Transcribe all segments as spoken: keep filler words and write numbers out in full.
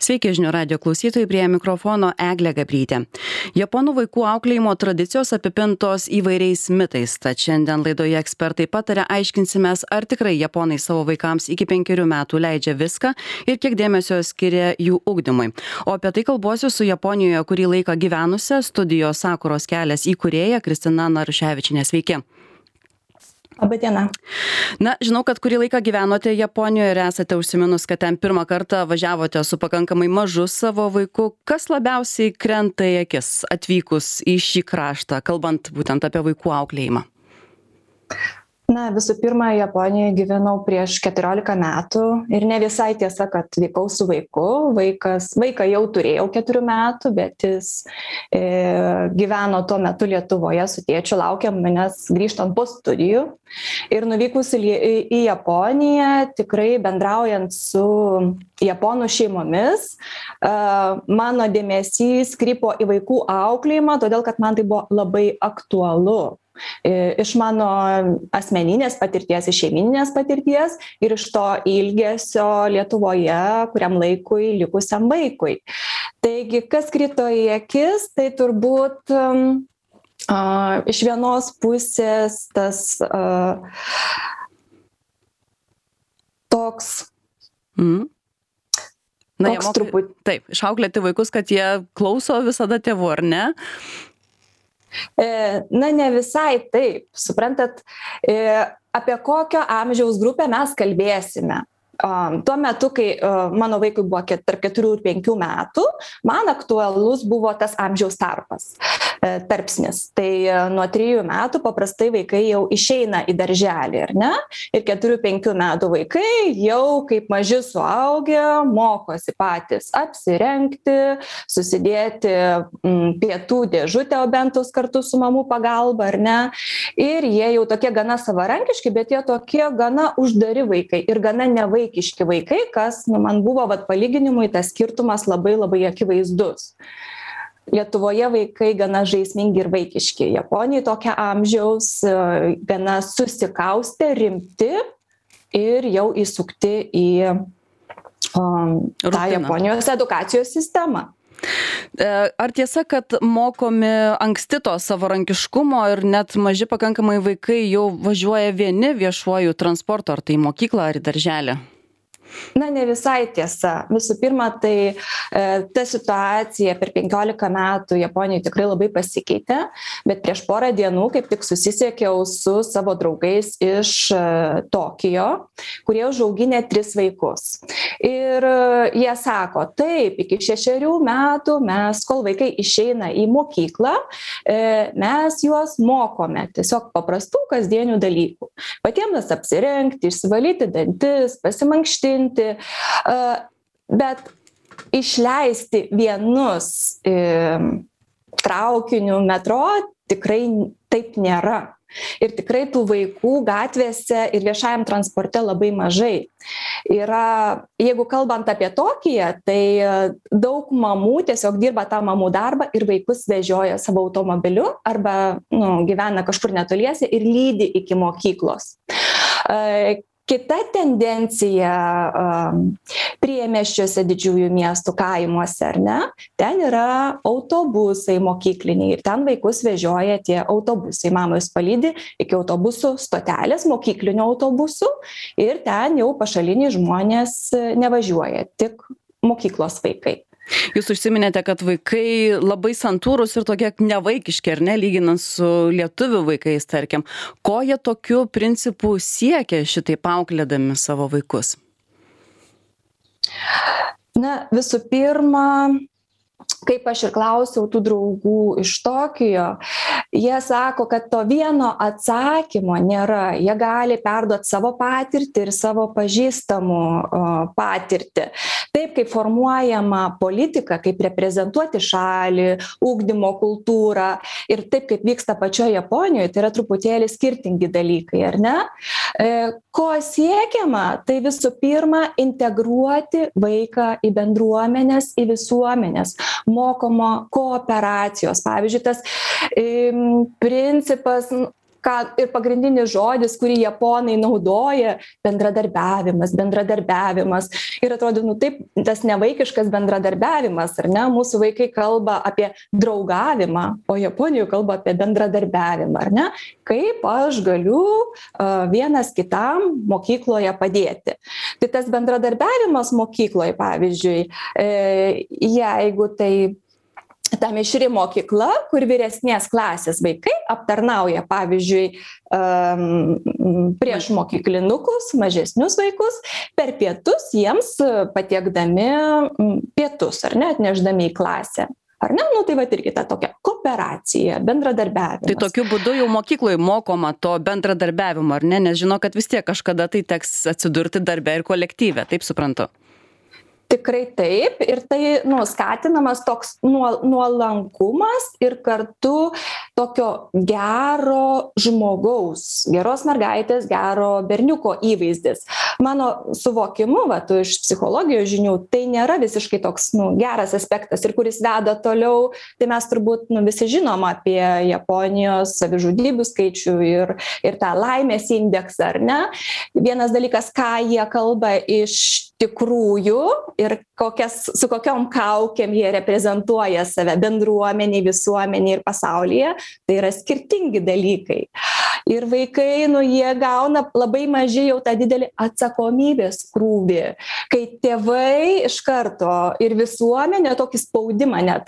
Sveiki žinių radijo klausytojai, prie mikrofono Eglė Gabrytė. Japonų vaikų auklėjimo tradicijos apipintos įvairiais mitais, tad šiandien laidoje ekspertai patarė aiškinsimės, ar tikrai japonai savo vaikams iki penkerių metų leidžia viską ir kiek dėmesio skiria jų ugdymui. O apie tai kalbuosiu su Japonijoje kurį laiką gyvenusia studijos Sakuros kelias įkūrėja Kristina Naruševičienė. Sveiki. Labą dieną. Na, žinau, kad kurį laiką gyvenote Japonijoje ir esate užsiminus, kad ten pirmą kartą važiavote su pakankamai mažu savo vaiku. Kas labiausiai krenta į akis atvykus į šį kraštą, kalbant būtent apie vaikų auklėjimą? Na, visų pirma, Japonijoje gyvenau prieš keturiolika metų ir ne visai tiesa, kad vykau su vaiku. Vaikas, vaiką jau turėjau keturių metų, bet jis e, gyveno tuo metu Lietuvoje su tėčiu, laukė manęs grįžtant po studijų. Ir nuvykus į, į, į Japoniją, tikrai bendraujant su japonų šeimomis, e, mano dėmesys krypo į vaikų auklėjimą, todėl kad man tai buvo labai aktualu. Iš mano asmeninės patirties, iš šeiminės patirties ir iš to ilgesio Lietuvoje, kuriam laikui likusiam vaikui. Taigi, kas krito į akis, tai turbūt um, uh, iš vienos pusės tas uh, toks... Mm. Na, toks mokai, truput... Taip, išauklėti vaikus, kad jie klauso visada tėvų, ar ne? Na, ne visai taip. Suprantat, apie kokio amžiaus grupę mes kalbėsime. Tuo metu, kai mano vaikui buvo tarp keturių ir penkių metų, man aktualus buvo tas amžiaus tarpas, tarpsnis. Tai nuo trijų metų paprastai vaikai jau išeina į darželį, ar ne? Ir keturių penkių metų vaikai jau kaip maži suaugę mokosi patys apsirengti, susidėti pietų dėžutę, o bentus kartu su mamų pagalba, ar ne? Ir jie jau tokie gana savarankiški, bet jie tokie gana uždari vaikai ir gana nevaikiški. Vaikiški vaikai, kas nu, man buvo vat, palyginimui tas skirtumas labai labai akivaizdus. Lietuvoje vaikai gana žaismingi ir vaikiški. Japonijai tokia amžiaus gana susikaustę, rimti ir jau įsukti į um, tą Japonijos edukacijos sistemą. Ar tiesa, kad mokomi anksti to savarankiškumo ir net maži pakankamai vaikai jau važiuoja vieni viešuoju transportu, ar tai į mokyklą, ar į darželį? Na, ne visai tiesa. Visų pirma, tai e, ta situacija per penkiolika metų Japonijoje tikrai labai pasikeitė, bet prieš porą dienų kaip tik susisiekiau su savo draugais iš e, Tokijo, kurie užauginę tris vaikus. Ir e, jie sako, taip, iki šešerių metų mes, kol vaikai išeina į mokyklą, e, mes juos mokome tiesiog paprastų kasdienių dalykų. Patiems apsirengti, išsivalyti dantis, pasimankštinti, bet išleisti vienus traukiniu metro tikrai taip nėra. Ir tikrai tų vaikų gatvėse ir viešajam transporte labai mažai. Yra, jeigu kalbant apie Tokiją, tai daug mamų tiesiog dirba tą mamų darbą ir vaikus vežioja savo automobiliu arba nu, gyvena kažkur netoliese ir lydi iki mokyklos. Kita tendencija um, priemiesčiuose didžiųjų miestų kaimuose, ar ne? Ten yra autobusai mokykliniai ir ten vaikus vežioja tie autobusai. Mama jūs palydi iki autobusų stotelės, mokyklinių autobusų ir ten jau pašaliniai žmonės nevažiuoja, tik mokyklos vaikai. Jūs užsiminėte, kad vaikai labai santūrūs ir tokie nevaikiški, ar ne, lyginant su lietuvių vaikais, tarkim. Ko jie tokiu principu siekia šitaip auklėdami savo vaikus? Na, visų pirma, kaip aš ir klausiau tų draugų iš Tokijo, jie sako, kad to vieno atsakymo nėra. Jie gali perduoti savo patirtį ir savo pažįstamų patirtį. Taip, kaip formuojama politika, kaip reprezentuoti šalį, ugdymo kultūrą ir taip, kaip vyksta pačioje Japonijoje, tai yra truputėlį skirtingi dalykai, ar ne? Ko siekiama, tai visų pirma integruoti vaiką į bendruomenės, į visuomenės, mokoma kooperacijos. Pavyzdžiui, tas e, principas ką ir pagrindinis žodis, kurį japonai naudoja, bendradarbiavimas, bendradarbiavimas. Ir atrodo, nu taip, tas nevaikiškas bendradarbiavimas, ar ne? Mūsų vaikai kalba apie draugavimą, o Japonijoje kalba apie bendradarbiavimą, ar ne? Kaip aš galiu uh, vienas kitam mokykloje padėti. Tai tas bendradarbiavimas mokykloje, pavyzdžiui, e, jeigu tai ta mišri mokykla, kur vyresnės klasės vaikai aptarnauja, pavyzdžiui, prieš mokyklinukus, mažesnius vaikus, per pietus jiems patiekdami pietus, ar ne, atnešdami į klasę. Ar ne? Nu, tai va irgi ta tokia kooperacija, bendradarbiavimas. Tai tokiu būdu jau mokykloje mokoma to bendradarbiavimo, ar ne? Nes žino, kad vis tiek kažkada tai teks atsidurti darbe ir kolektyve, taip suprantu. Tikrai taip, ir tai nu, skatinamas toks nuolankumas ir kartu tokio gero žmogaus, geros mergaitės, gero berniuko įvaizdis. Mano suvokimu, va, tu iš psichologijos žinių, tai nėra visiškai toks nu, geras aspektas ir kuris veda toliau, tai mes turbūt nu, visi žinom apie Japonijos savižudybių skaičių ir, ir tą laimės indeksą, ar ne? Vienas dalykas, ką jie kalba iš tikrųjų ir kokias, su kokiom kaukėm jie reprezentuoja save bendruomeniai, visuomeniai ir pasaulyje, tai yra skirtingi dalykai. Ir vaikai, nu, jie gauna labai mažai jau tą didelį atsakomybės krūvį, kai tėvai iš karto ir visuomenė tokį spaudimą net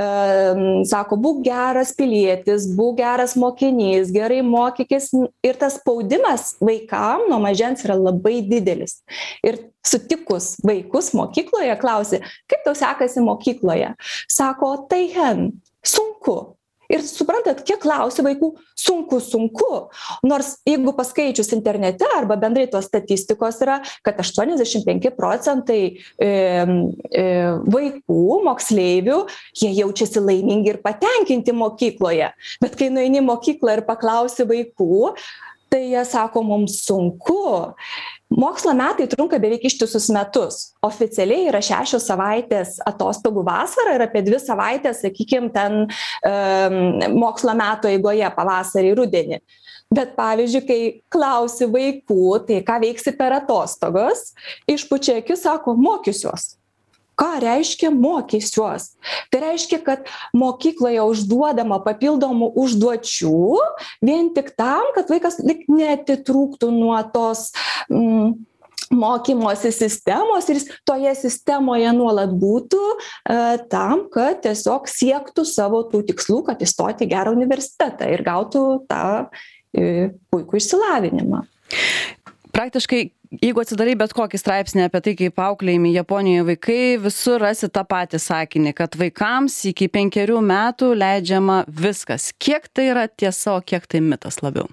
e, sako, būk geras pilietis, būk geras mokinys, gerai mokykis, ir tas spaudimas vaikam nuo mažens yra labai didelis. Ir sutikus vaikus mokykloje klausi, kaip tau sekasi mokykloje? Sako, tai hen, sunku. Ir suprantat, kiek klausia vaikų, sunku, sunku. Nors jeigu paskaičius internete arba bendrai tos statistikos yra, kad aštuoniasdešimt penki procentai e, e, vaikų, moksleivių, jie jaučiasi laimingi ir patenkinti mokykloje. Bet kai nueini į mokyklą ir paklausi vaikų, tai jie sako, mums sunku. Mokslo metai trunka beveik ištisus metus. Oficialiai yra šešios savaitės atostogų vasarą ir apie dvi savaitės, sakykime, ten um, mokslo metų eigoje pavasarį, rudenį. Bet pavyzdžiui, kai klausi vaikų, tai ką veiksi per atostogos, išpučia akis, sako, mokysiuos. Ką reiškia mokysiuos? Tai reiškia, kad mokykloje užduodama papildomų užduočių vien tik tam, kad vaikas neatitrūktų nuo tos mm, mokymosi sistemos ir toje sistemoje nuolat būtų e, tam, kad tiesiog siektų savo tų tikslų, kad įstoti į gerą universitetą ir gautų tą e, puikų išsilavinimą. Praktiškai, jeigu atsidarai bet kokį straipsnį apie tai, kaip auklėjami Japonijoje vaikai, visur rasi tą patį sakinį, kad vaikams iki penkerių metų leidžiama viskas. Kiek tai yra tiesa, o kiek tai mitas labiau?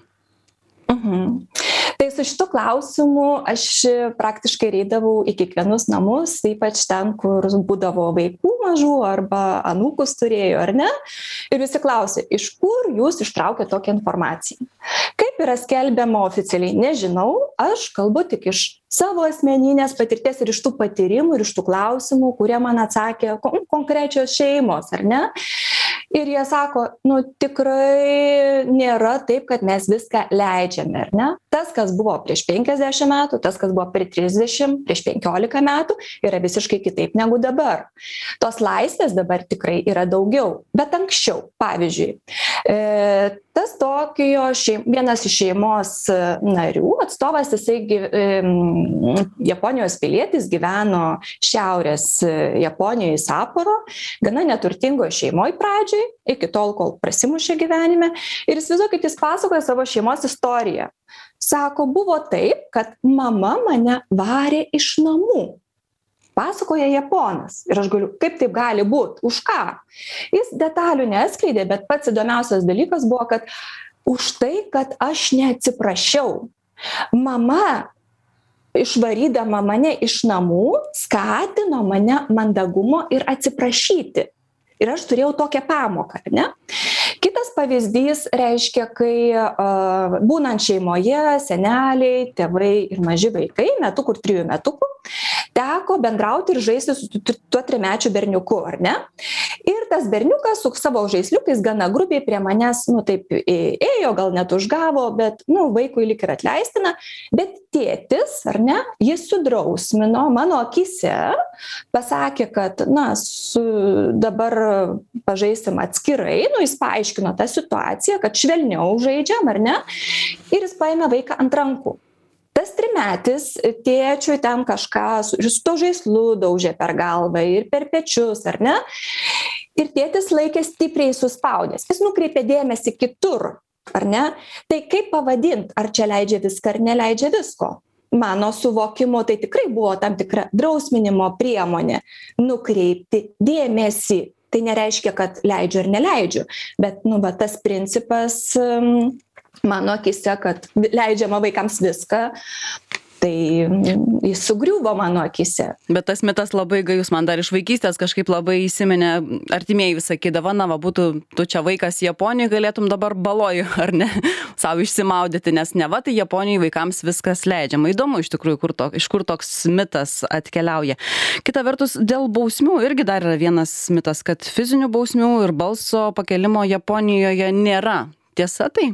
Mhm. Tai su šitu klausimu aš praktiškai reidavau į kiekvienus namus, ypač ten, kur būdavo vaikų mažų arba anūkus turėjo, ar ne? Ir visi klausė, iš kur jūs ištraukė tokią informaciją? Kaip yra skelbiama oficialiai, nežinau, aš kalbu tik iš savo asmeninės patirties ir iš tų patyrimų ir iš tų klausimų, kurie man atsakė kon- konkrečios šeimos, ar ne? Ir jie sako, nu tikrai nėra taip, kad mes viską leidžiame, ar ne? Tas, kas buvo prieš penkiasdešimt metų, tas, kas buvo prieš trisdešimt, prieš penkiolika metų, yra visiškai kitaip negu dabar. Tos laisvės dabar tikrai yra daugiau. Bet anksčiau, pavyzdžiui, e, tas Tokijo šeim, vienas iš šeimos narių, atstovas, jisai e, Japonijos pilietis, gyveno šiaurės Japonijoje, Saporo, gana neturtingoje šeimoje pradžiai, iki tol, kol prasimušė gyvenime. Ir įsivaizduokit, jis pasakoja savo šeimos istoriją. Sako, buvo taip, kad mama mane varė iš namų. Pasakoja Japonas. Ir aš galiu, kaip taip gali būti, už ką? Jis detalių neatskleidė, bet pats įdomiausias dalykas buvo, kad už tai, kad aš neatsiprašiau. Mama, išvarydama mane iš namų, skatino mane mandagumo ir atsiprašyti. Ir aš turėjau tokią pamoką, ne? Kitas Kitas pavyzdys reiškia, kai uh, būnant šeimoje, seneliai, tėvai ir maži vaikai, metukų ir trijų metukų, teko bendrauti ir žaisti su tuo trimečiu berniuku, ar ne? Ir tas berniukas su savo žaisliukais gana grubiai prie manęs, nu taip, ėjo, gal net užgavo, bet, nu, vaikui lyg ir atleistina, bet tėtis, ar ne, jis sudrausmino mano akise, pasakė, kad, na, su, dabar pažaisim atskirai, nu, jis paaiškino tą situaciją, kad švelniau žaidžiam, ar ne, ir jis paėmė vaiką ant rankų. Tas trimetis tėčiui ten kažką su, su to žaislu daužė per galvą ir per pečius, ar ne? Ir tėtis laikė stipriai suspaudęs. Jis nukreipė dėmesį kitur, ar ne? Tai kaip pavadint, ar čia leidžia viską, ar neleidžia visko? Mano suvokimo tai tikrai buvo tam tikra drausminimo priemonė nukreipti dėmesį. Tai nereiškia, kad leidžiu ar neleidžiu, bet, nu, bet tas principas um, mano akise, kad leidžiama vaikams viską, tai jis sugriuvo mano akise. Bet tas mitas labai gajus, man dar iš vaikystės kažkaip labai įsiminė, artimieji vis sakydavo, na, va, būtų tu čia vaikas Japonijai, galėtum dabar baloj, ar ne, savo išsimaudyti, nes ne va, tai Japonijai vaikams viskas leidžiama. Įdomu iš tikrųjų, kur to, iš kur toks mitas atkeliauja. Kita vertus, dėl bausmių irgi dar yra vienas mitas, kad fizinių bausmių ir balso pakelimo Japonijoje nėra. Tiesa tai?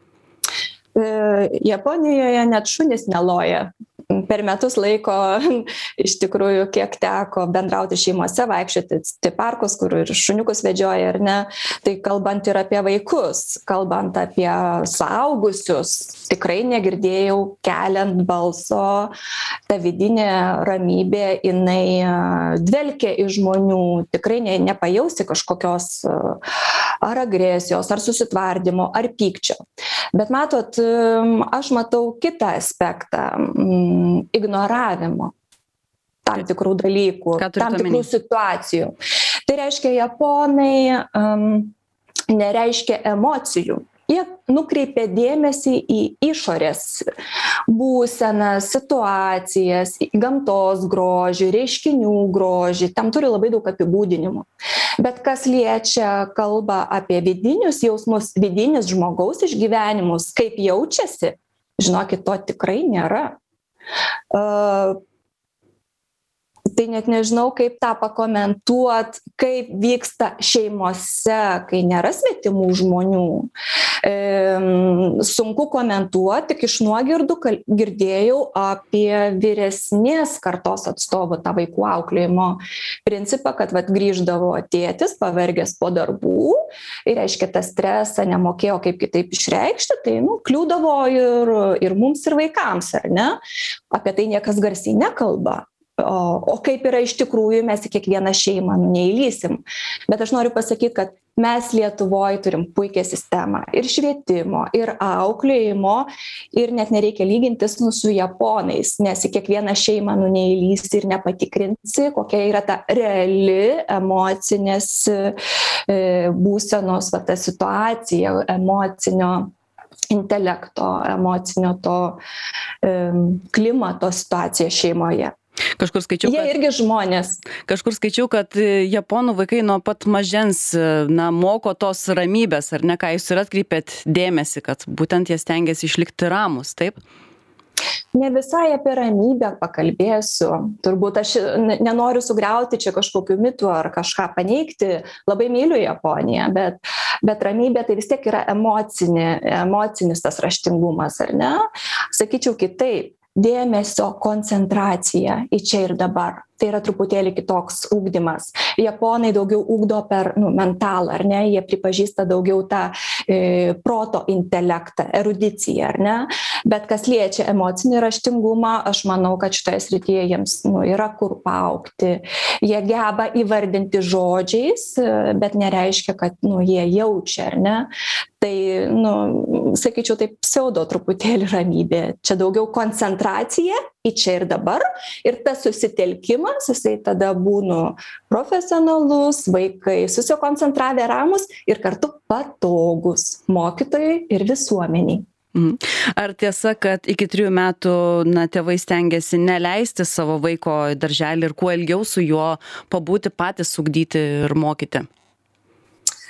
Japonijoje net šunys neloja. Per metus laiko, iš tikrųjų, kiek teko bendrauti šeimose, vaikščioti į parkus, kur ir šuniukus vedžioja, ar ne, tai kalbant ir apie vaikus, kalbant apie suaugusius, tikrai negirdėjau keliant balso, ta vidinė ramybė, jinai dvelkia iš žmonių, tikrai ne, nepajausti kažkokios ar agresijos, ar susitvardymo, ar pykčio. Bet matot, aš matau kitą aspektą – ignoravimo tam tikrų dalykų, tam tikrų situacijų. Tai reiškia, japonai um, nereiškia emocijų. Jie nukreipia dėmesį į išorės būseną, situacijas, gamtos grožį, reiškinių grožį. Tam turi labai daug apibūdinimų. Bet kas liečia kalbą apie vidinius jausmus, vidinius žmogaus išgyvenimus, kaip jaučiasi, žinokit, to tikrai nėra. Uh, tai net nežinau, kaip tą pakomentuot, kaip vyksta šeimose, kai nėra svetimų žmonių. E, sunku komentuoti, tik iš nuogirdų girdėjau apie vyresnės kartos atstovų tą vaikų auklėjimo principą, kad vat, grįždavo tėtis, pavargęs po darbų, ir reiškia, tą stresą nemokėjo kaip kitaip išreikšti, tai nu, kliūdavo ir, ir mums, ir vaikams, ar ne? Apie tai niekas garsiai nekalba. O, o kaip yra iš tikrųjų, mes į kiekvieną šeimą neįlysim. Bet aš noriu pasakyti, kad mes Lietuvoje turim puikią sistemą ir švietimo, ir auklėjimo, ir net nereikia lygintis nu, su japonais, nes į kiekvieną šeimą nu, neįlysi ir nepatikrinsi, kokia yra ta reali emocinės e, būsenos va, ta situacija, emocinio intelekto, emocinio to e, klimato situacija šeimoje. Kažkur skaičiau, Jie kad, irgi žmonės. Kažkur skaičiau, kad japonų vaikai nuo pat mažens na, moko tos ramybės, ar ne, ką jūs ir atkreipėt dėmesį, kad būtent jie stengiasi išlikti ramus, taip? Ne visai apie ramybę pakalbėsiu. Turbūt aš nenoriu sugriauti čia kažkokių mitų ar kažką paneigti. Labai myliu Japoniją, bet, bet ramybė tai vis tiek yra emocinė, emocinis tas raštingumas, ar ne? Sakyčiau kitaip. Dėmesio koncentracija į čia ir dabar. Tai yra truputėlį kitoks ugdymas. Japonai daugiau ugdo per nu, mentalą, ar ne? Jie pripažįsta daugiau tą e, proto intelektą, erudiciją, ar ne? Bet kas liečia emocinį raštingumą, aš manau, kad šitoje srityje jiems nu, yra kur paaugti. Jie geba įvardinti žodžiais, bet nereiškia, kad nu, jie jaučia, ar ne? Tai, nu, sakyčiau, taip pseudo truputėlį ramybė. Čia daugiau koncentracija į čia ir dabar ir tas susitelkimas, jisai tada būnu profesionalus, vaikai susikoncentravę ramus ir kartu patogus mokytojai ir visuomeniai. Ar tiesa, kad iki trijų metų na, tėvai stengiasi neleisti savo vaiko į darželį ir kuo ilgiau su juo pabūti, patys ugdyti ir mokyti?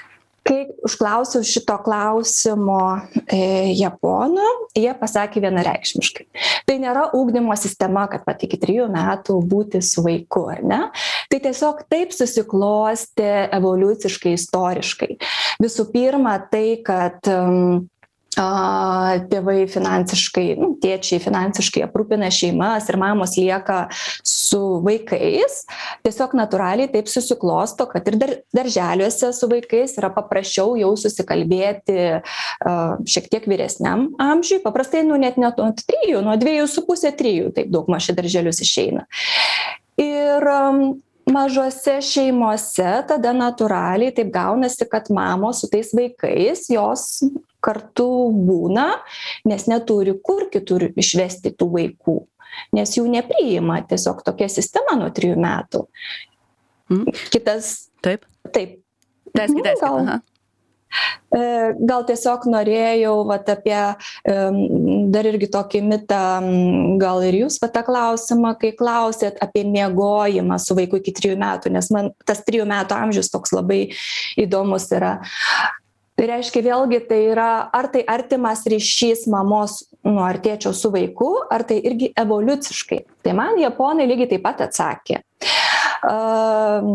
Kai užklausiau šito klausimo e, japonų, jie pasakė vienareikšmiškai. Tai nėra ugdymo sistema, kad pat iki trijų metų būti su vaiku, ar ne? Tai tiesiog taip susiklostė evoliuciškai, istoriškai. Visų pirma, tai, kad um, a, tėvai finansiškai, nu, tėčiai finansiškai aprūpina šeimas ir mamos lieka su vaikais, tiesiog natūraliai taip susiklosto, kad ir dar, darželiuose su vaikais yra paprasčiau jau susikalbėti uh, šiek tiek vyresniam amžiui, paprastai nu, net net nuo trijų, nuo dviejų su pusė trijų, taip daug maž į darželius išeina. Ir um, mažose šeimose tada natūraliai taip gaunasi, kad mamos su tais vaikais, jos kartu būna, nes neturi kur kitur išvesti tų vaikų. Nes jų nepriima tiesiog tokia sistema nuo trijų metų. Mm. Kitas. Taip. Taip. Tęskit, tęskit. Gal, Aha. gal tiesiog norėjau vat, apie dar irgi tokį mitą, gal ir jūs vat, tą klausimą, kai klausėt apie miegojimą su vaiku iki trijų metų, nes man tas trijų metų amžius toks labai įdomus yra. Tai reiškia vėlgi, tai yra, ar tai artimas ryšys mamos nu, ar tėčio su vaiku, ar tai irgi evoliuciškai. Tai man japonai lygiai taip pat atsakė. Uh,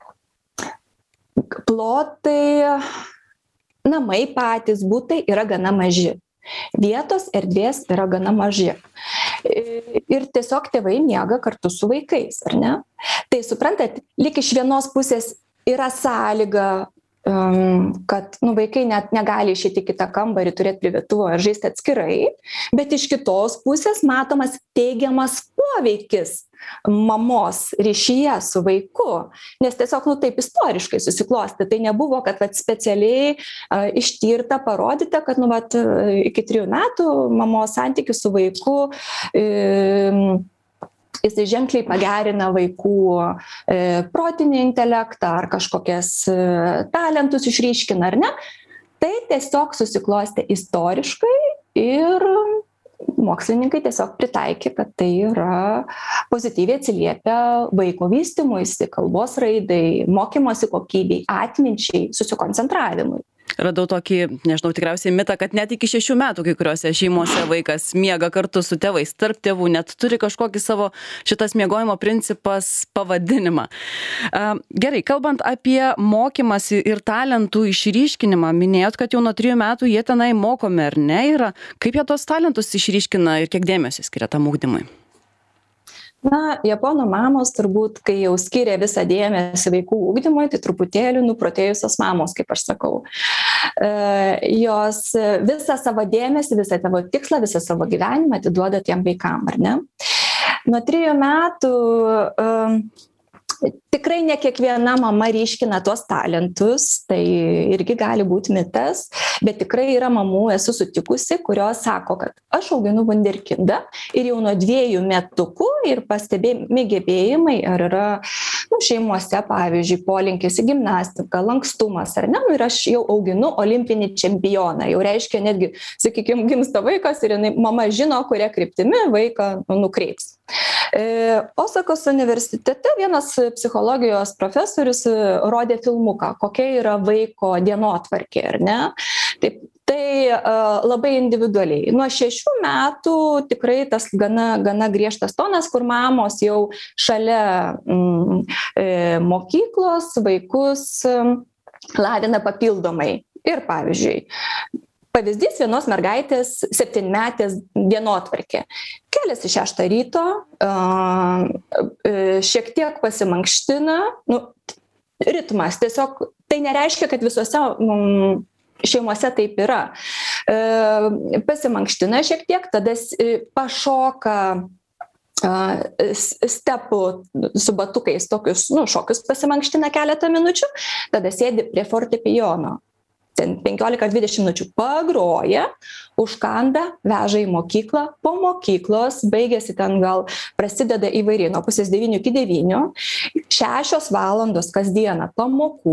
plotai, namai patys, būtai yra gana maži. Vietos erdvės yra gana maži. Ir tiesiog tėvai miega kartu su vaikais, ar ne? Tai suprantat, lyg iš vienos pusės yra sąlyga, kad nu, vaikai net negali išeiti į kitą kambarį, turėti privatuvo ar žaisti atskirai, bet iš kitos pusės matomas teigiamas poveikis mamos ryšyje su vaiku, nes tiesiog nu, taip istoriškai susiklosti. Tai nebuvo, kad vat, specialiai a, ištirta, parodyta, kad nu, vat, iki trijų metų mamos santykių su vaiku e, jisai ženkliai pagerina vaikų e, protinį intelektą ar kažkokias e, talentus išryškina, ar ne. Tai tiesiog susiklostė istoriškai ir mokslininkai tiesiog pritaikė, kad tai yra pozityviai atsiliepia vaiko vystymuisi, kalbos raidai, mokymosi kokybei, atminčiai, susikoncentravimui. Radau tokį, nežinau, tikriausiai mitą, kad net iki šešių metų kai kuriuose šeimose vaikas miega kartu su tėvais, tarp tėvų, net turi kažkokį savo šitas miegojimo principas pavadinimą. Gerai, kalbant apie mokymąsi ir talentų išryškinimą, minėjot, kad jau nuo trijų metų jie tenai mokomi, ar ne yra? Kaip jie tos talentus išryškina ir kiek dėmesio skiria tam ugdymui? Na, japonų mamos turbūt, kai jau skiria visą dėmesį vaikų ugdymui, tai truputėlį nuprotėjusios mamos, kaip aš sakau. E, jos visą savo dėmesį, visą savo tikslą, visą savo gyvenimą atiduoda tiem vaikam, ar ne? Nuo trijų metų e, tikrai ne kiekviena mama ryškina tuos talentus, tai irgi gali būti mitas, bet tikrai yra mamų, esu sutikusi, kurios sako, kad aš auginu vunderkindą ir jau nuo dviejų metukų ir pastebėjami gebėjimai, ar yra nu, šeimose, pavyzdžiui, polinkis į gimnastiką, lankstumas, ar ne, nu, ir aš jau auginu olimpinį čempioną, jau reiškia netgi, sakykime, gimsta vaikas ir jinai, mama žino, kuria kryptimi vaiką nu, nukreips. Osakos universitete vienas psichologijos profesorius rodė filmuką, kokia yra vaiko dienotvarkė, ar ne? Taip, tai uh, labai individualiai. Nuo šešių metų tikrai tas gana, gana griežtas tonas, kur mamos jau šalia mm, e, mokyklos vaikus um, lavina papildomai. Ir pavyzdžiui, pavyzdys vienos mergaitės septynmetės dienotvarkė. Keliasi šeštą ryto, šiek tiek pasimankština, nu, ritmas. Tiesiog tai nereiškia, kad visose mm, šeimose taip yra. Pasimankština šiek tiek, tada pašoka stepų su batukais, tokius nu, šokius pasimankština keletą minučių, tada sėdi prie fortepijono. penkiolika dvidešimt minučių pagroja, užkanda, veža į mokyklą, po mokyklos, baigėsi ten gal, prasideda įvairiai, nuo pusės devynių iki devynių, šešios valandos kasdieną pamokų,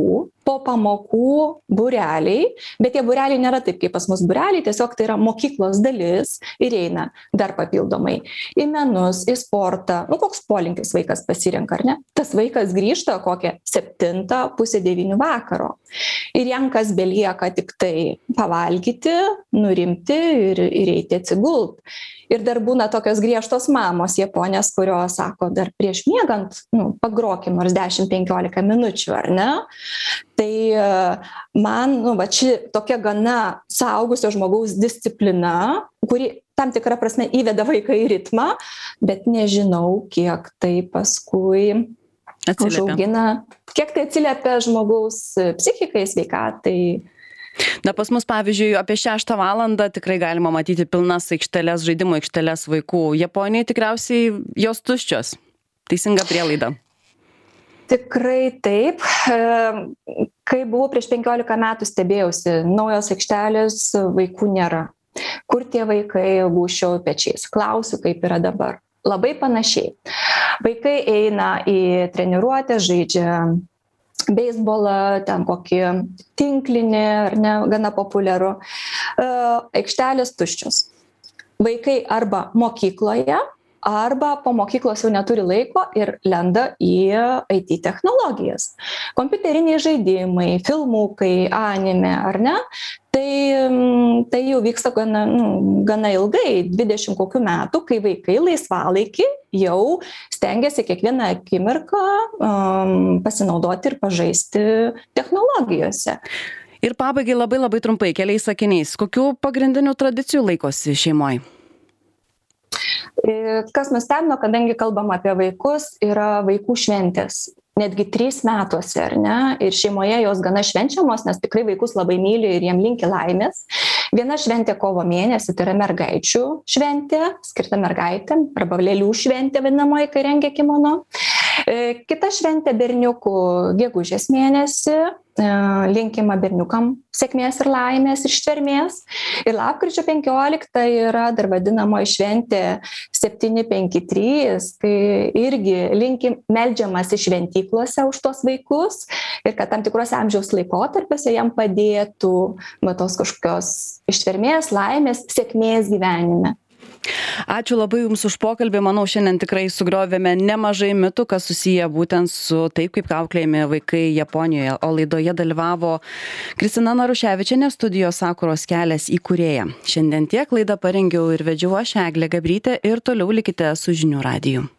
po pamokų būreliai, bet tie būreliai nėra taip, kaip pas mus būreliai, tiesiog tai yra mokyklos dalis ir eina dar papildomai į menus, į sportą, nu koks polinkis vaikas pasirenka, ar ne? Tas vaikas grįžta kokią septintą, pusę devynių vakaro. Ir jam kas belieka tik tai pavalgyti, nurimti ir, ir eiti atsigult. Ir dar būna tokios griežtos mamos japonės, kurios sako, dar prieš miegant, nu, pagrokim nors dešimt penkiolika minučių, ar ne? Tai man, nu, va, ši tokia gana suaugusio žmogaus disciplina, kuri tam tikrą prasme įveda vaiką į ritmą, bet nežinau, kiek tai paskui užaugina, kiek tai atsiliepia žmogaus psichikai, sveikatai. Na, pas mus, pavyzdžiui, apie šeštą valandą tikrai galima matyti pilnas aikšteles, žaidimo aikšteles vaikų. Japonijai tikriausiai jos tuščios. Teisinga prielaida. Tikrai taip. Kai buvau prieš penkiolika metų stebėjausi, naujos aikštelės vaikų nėra. Kur tie vaikai gūžčiau pečiais? Klausiu, kaip yra dabar. Labai panašiai. Vaikai eina į treniruotę, žaidžia beisbolą, ten kokį tinklinį, ar ne, gana populiaru. Aikštelės tuščios. Vaikai arba mokykloje, arba po mokyklos jau neturi laiko ir lenda į I T technologijas. Kompiuteriniai žaidimai, filmukai, anime, ar ne? Tai, tai jau vyksta gana, nu, gana ilgai, dvidešimt kokių metų, kai vaikai laisvalaikį jau stengiasi kiekvieną akimirką um, pasinaudoti ir pažaisti technologijose. Ir pabaigai labai labai trumpai, keliais sakiniais, kokių pagrindinių tradicijų laikosi šeimoje? Kas nustebino, kadangi kalbam apie vaikus, yra vaikų šventės. Netgi trys metuose, ar ne? Ir šeimoje jos gana švenčiamos, nes tikrai vaikus labai myli ir jiem linki laimės. Viena šventė kovo mėnesį, tai yra mergaičių šventė, skirta mergaitėm, arba lėlių šventė vadinamoji, kai rengia kimono. Kita šventė berniukų gegužės mėnesį, linkima berniukam sėkmės ir laimės ir ištvermės. Ir lapkričio penkioliktą yra dar vadinamoji šventė septyni penki trys, kai irgi linkim meldžiamas į šventyklose už tos vaikus ir kad tam tikruose amžiaus laikotarpiuose jam padėtų va, tos kažkokios ištvermės, laimės, sėkmės gyvenime. Ačiū labai Jums už pokalbį. Manau, šiandien tikrai sugriovėme nemažai mitų, kas susiję būtent su taip, kaip auklėjami vaikai Japonijoje. O laidoje dalyvavo Kristina Naruševičienė, studijos Sakuros kelias įkūrėja. Šiandien tiek, laidą parengiau ir vedžiau aš, Eglė Gabrytė, ir toliau likite su Žinių radiju.